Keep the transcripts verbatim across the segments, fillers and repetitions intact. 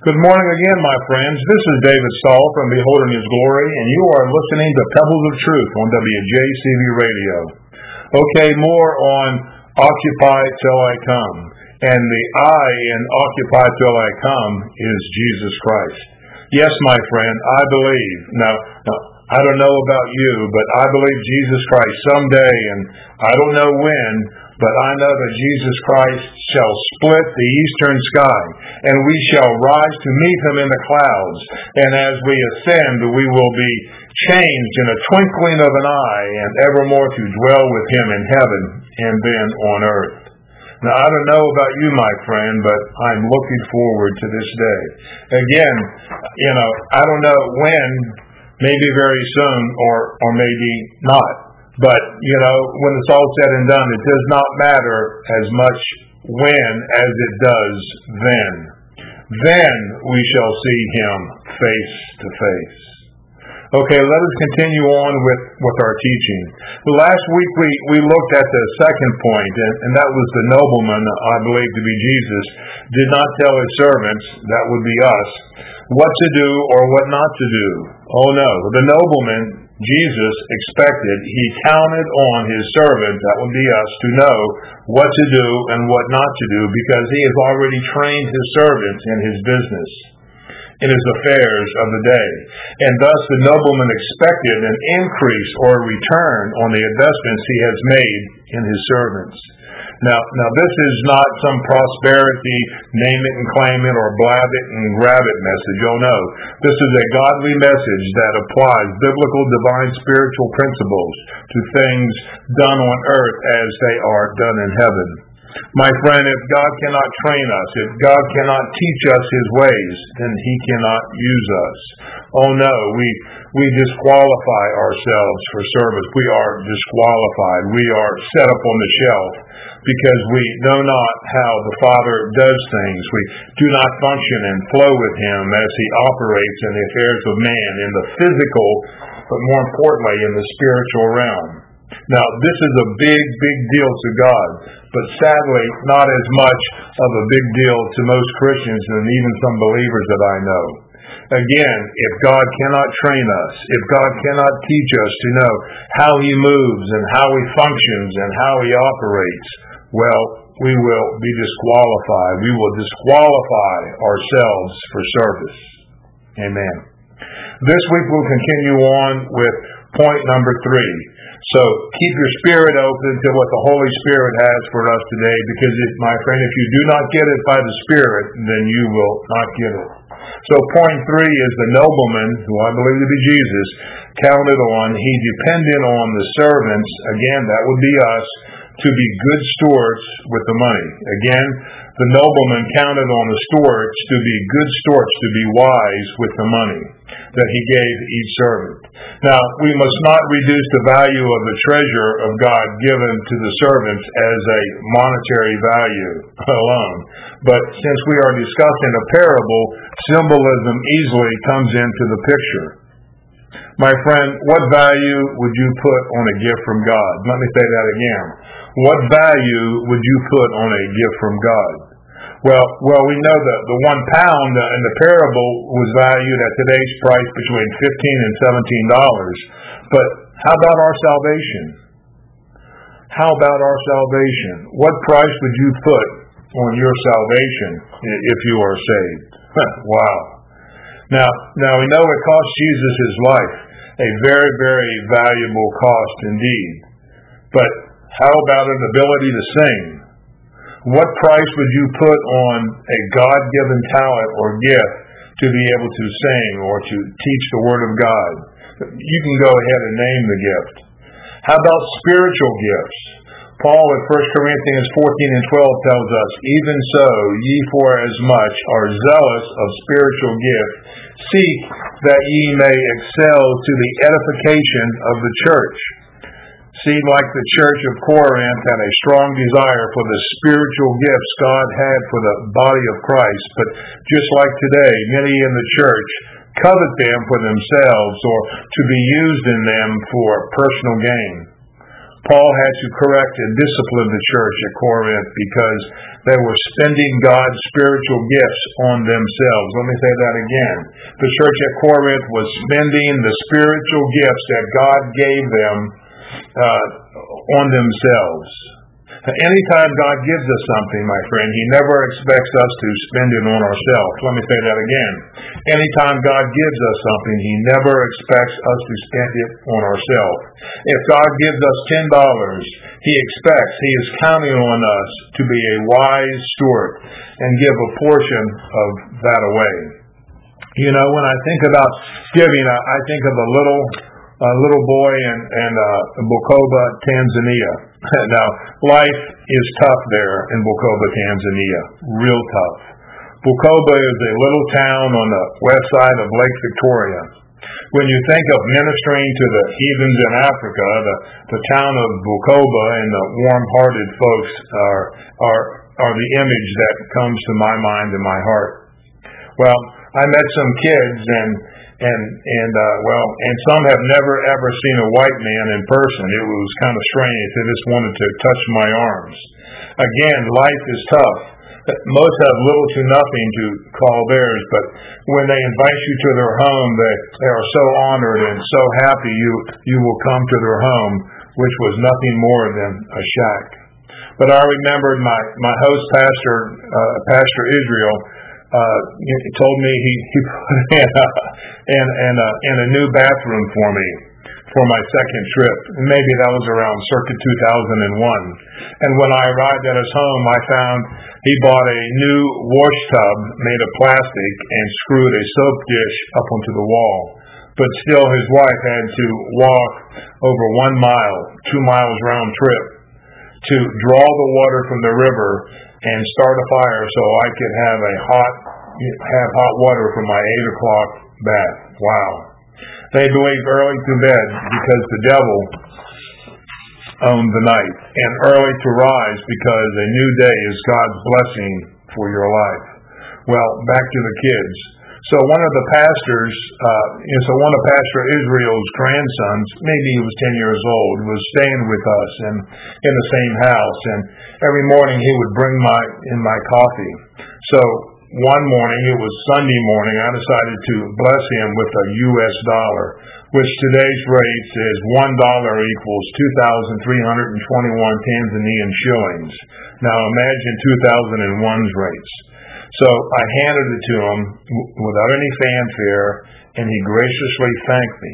Good morning again, my friends. This is David Stahl from Beholding His Glory, and you are listening to Pebbles of Truth on W J C V Radio. Okay, more on Occupy Till I Come. And the I in Occupy Till I Come is Jesus Christ. Yes, my friend, I believe. Now, now I don't know about you, but I believe Jesus Christ someday, and I don't know when, but I know that Jesus Christ shall split the eastern sky, and we shall rise to meet him in the clouds. And as we ascend, we will be changed in a twinkling of an eye, and evermore to dwell with him in heaven and then on earth. Now, I don't know about you, my friend, but I'm looking forward to this day. Again, you know, I don't know when, maybe very soon, or or maybe not. But, you know, when it's all said and done, it does not matter as much when as it does then. Then we shall see him face to face. Okay, let us continue on with, with our teaching. Last week we, we looked at the second point, and, and that was the nobleman, I believe to be Jesus, did not tell his servants, that would be us, what to do or what not to do. Oh no, the nobleman, Jesus, expected, he counted on his servant, that would be us, to know what to do and what not to do, because he has already trained his servants in his business, in his affairs of the day. And thus the nobleman expected an increase or a return on the investments he has made in his servants. Now, now this is not some prosperity, name it and claim it, or blab it and grab it message. Oh no. This is a godly message that applies biblical, divine, spiritual principles to things done on earth as they are done in heaven. My friend, if God cannot train us, if God cannot teach us his ways, then he cannot use us. Oh no, we we disqualify ourselves for service. We are disqualified. We are set up on the shelf because we know not how the Father does things. We do not function and flow with him as he operates in the affairs of man, in the physical, but more importantly, in the spiritual realm. Now, this is a big, big deal to God, but sadly, not as much of a big deal to most Christians and even some believers that I know. Again, if God cannot train us, if God cannot teach us to know how he moves and how he functions and how he operates, well, we will be disqualified. We will disqualify ourselves for service. Amen. This week we'll continue on with point number three. So keep your spirit open to what the Holy Spirit has for us today, because, if, my friend, if you do not get it by the Spirit, then you will not get it. So point three is the nobleman, who I believe to be Jesus, counted on, he depended on the servants, again, that would be us, to be good stewards with the money. Again, the nobleman counted on the stewards to be good stewards, to be wise with the money that he gave each servant. Now, we must not reduce the value of the treasure of God given to the servants as a monetary value alone. But since we are discussing a parable, symbolism easily comes into the picture. My friend, what value would you put on a gift from God? Let me say that again. What value would you put on a gift from God? Well, well, we know that the one pound in the parable was valued at today's price between fifteen and seventeen dollars. But how about our salvation? How about our salvation? What price would you put on your salvation if you are saved? Wow. Now, now we know it cost Jesus his life, a very, very valuable cost indeed. But how about an ability to sing? What price would you put on a God-given talent or gift to be able to sing or to teach the Word of God? You can go ahead and name the gift. How about spiritual gifts? Paul in First Corinthians fourteen and twelve tells us, even so, ye for as much are zealous of spiritual gifts, seek that ye may excel to the edification of the church. See, like the church of Corinth had a strong desire for the spiritual gifts God had for the body of Christ, but just like today, many in the church covet them for themselves or to be used in them for personal gain. Paul had to correct and discipline the church at Corinth because they were spending God's spiritual gifts on themselves. Let me say that again. The church at Corinth was spending the spiritual gifts that God gave them uh, on themselves. Anytime God gives us something, my friend, He never expects us to spend it on ourselves. Let me say that again. Anytime God gives us something, He never expects us to spend it on ourselves. If God gives us ten dollars, He expects, He is counting on us to be a wise steward and give a portion of that away. You know, when I think about giving, I, I think of a little a little boy in, in uh, Bukoba, Tanzania. Now, life is tough there in Bukoba, Tanzania. Real tough. Bukoba is a little town on the west side of Lake Victoria. When you think of ministering to the heathens in Africa, the, the town of Bukoba and the warm-hearted folks are, are, are the image that comes to my mind and my heart. Well, I met some kids and And, and uh, well, and some have never ever seen a white man in person. It was kind of strange. They just wanted to touch my arms. Again, life is tough. Most have little to nothing to call theirs, but when they invite you to their home, they, they are so honored and so happy you, you will come to their home, which was nothing more than a shack. But I remembered my, my host pastor, uh, Pastor Israel, Uh, he told me he, he put in a, in, in, a, in a new bathroom for me for my second trip. Maybe that was around circa two thousand one. And when I arrived at his home, I found he bought a new wash tub made of plastic and screwed a soap dish up onto the wall. But still, his wife had to walk over one mile, two miles round trip, to draw the water from the river and start a fire so I could have a hot have hot water for my eight o'clock bath. Wow. They believe early to bed because the devil owned the night, and early to rise because a new day is God's blessing for your life. Well, back to the kids. So one of the pastors, uh, so one of Pastor Israel's grandsons, maybe he was ten years old, was staying with us and in the same house, and every morning he would bring my in my coffee. So one morning, it was Sunday morning, I decided to bless him with a U S dollar, which today's rate is one dollar equals two thousand three hundred twenty-one Tanzanian shillings. Now imagine two thousand one's rates. So I handed it to him without any fanfare, and he graciously thanked me.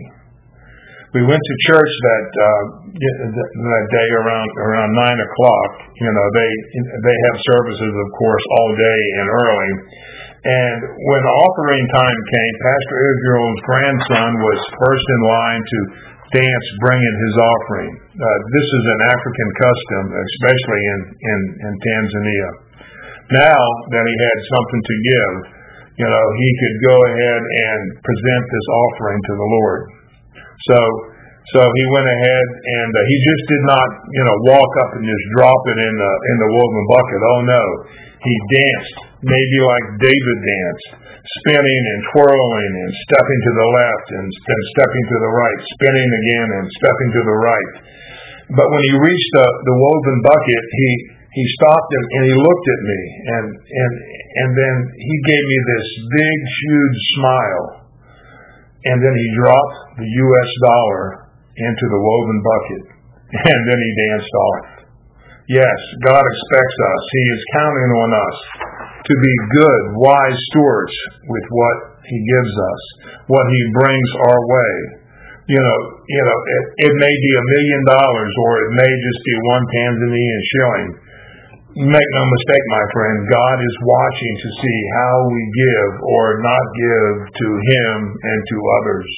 We went to church that uh, that day around around nine o'clock. You know, they they have services, of course, all day and early. And when offering time came, Pastor Israel's grandson was first in line to dance, bringing his offering. Uh, this is an African custom, especially in, in, in Tanzania. Now that he had something to give, you know, he could go ahead and present this offering to the Lord. So, so he went ahead and uh, he just did not, you know, walk up and just drop it in the in the woven bucket. Oh no, he danced, maybe like David danced, spinning and twirling and stepping to the left and then stepping to the right, spinning again and stepping to the right. But when he reached the the woven bucket, he he stopped and, and he looked at me and and and then he gave me this big, huge smile. And then he dropped the U S dollar into the woven bucket. And then he danced off. Yes, God expects us. He is counting on us to be good, wise stewards with what He gives us, what He brings our way. You know, you know, it, it may be a million dollars or it may just be one Tanzanian shilling. Make no mistake, my friend, God is watching to see how we give or not give to Him and to others.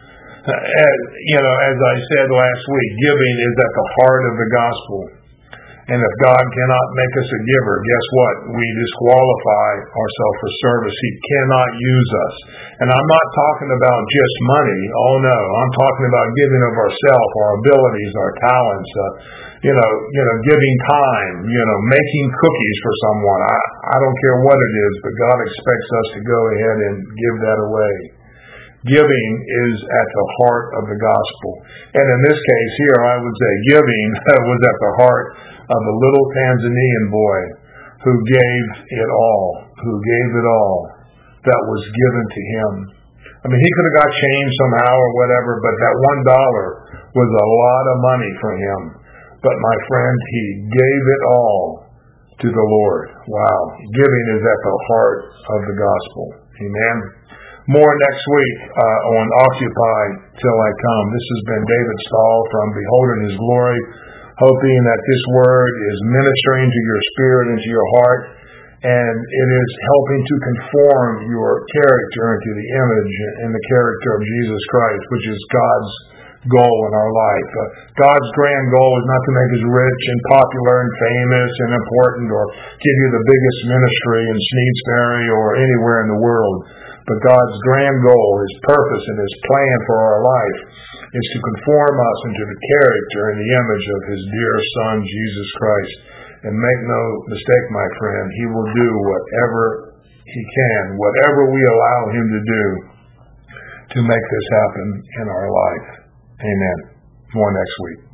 As, you know, as I said last week, giving is at the heart of the gospel. And if God cannot make us a giver, guess what? We disqualify ourselves for service. He cannot use us. And I'm not talking about just money. Oh no, I'm talking about giving of ourselves, our abilities, our talents, uh, you know, you know, giving time, you know, making cookies for someone. I, I don't care what it is, but God expects us to go ahead and give that away. Giving is at the heart of the gospel. And in this case here, I would say giving was at the heart of a little Tanzanian boy who gave it all, who gave it all that was given to him. I mean, he could have got change somehow or whatever, but that one dollar was a lot of money for him. But my friend, he gave it all to the Lord. Wow. Giving is at the heart of the gospel. Amen. More next week uh, on Occupy Till I Come. This has been David Stahl from Beholding His Glory, hoping that this word is ministering to your spirit and to your heart, and it is helping to conform your character into the image and the character of Jesus Christ, which is God's goal in our life. Uh, God's grand goal is not to make us rich and popular and famous and important or give you the biggest ministry in Sneedsbury or anywhere in the world. But God's grand goal, His purpose and His plan for our life is to conform us into the character and the image of His dear Son, Jesus Christ. And make no mistake, my friend, He will do whatever He can, whatever we allow Him to do to make this happen in our life. Amen. More next week.